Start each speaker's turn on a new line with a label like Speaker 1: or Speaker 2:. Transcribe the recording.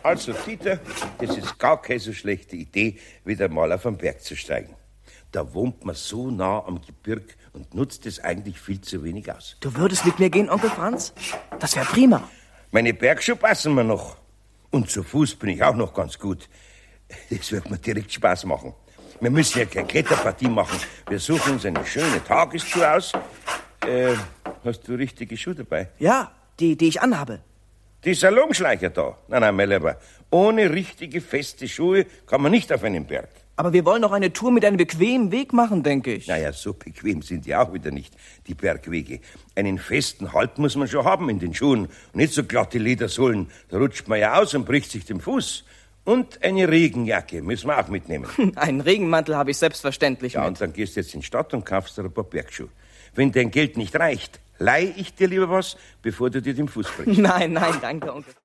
Speaker 1: Also, Dieter, das ist gar keine so schlechte Idee, wieder mal auf den Berg zu steigen. Da wohnt man so nah am Gebirg und nutzt es eigentlich viel zu wenig aus.
Speaker 2: Du würdest mit mir gehen, Onkel Franz? Das wäre prima.
Speaker 1: Meine Bergschuhe passen mir noch. Und zu Fuß bin ich auch noch ganz gut. Das wird mir direkt Spaß machen. Wir müssen ja keine Kletterpartie machen. Wir suchen uns eine schöne Tagestour aus. Hast du richtige Schuhe dabei?
Speaker 2: Ja, die ich anhabe.
Speaker 1: Die Salonschleicher da. Nein, mein Lieber. Ohne richtige, feste Schuhe kann man nicht auf einen Berg.
Speaker 2: Aber wir wollen doch eine Tour mit einem bequemen Weg machen, denke ich.
Speaker 1: Naja, so bequem sind die auch wieder nicht, die Bergwege. Einen festen Halt muss man schon haben in den Schuhen. Und nicht so glatte Ledersohlen. Da rutscht man ja aus und bricht sich den Fuß. Und eine Regenjacke müssen wir auch mitnehmen.
Speaker 2: Einen Regenmantel habe ich selbstverständlich
Speaker 1: Ja,
Speaker 2: mit.
Speaker 1: und dann gehst du jetzt in die Stadt und kaufst dir ein paar Bergschuhe. Wenn dein Geld nicht reicht, leih ich dir lieber was, bevor du dir den Fuß brichst.
Speaker 2: Nein, danke, Onkel.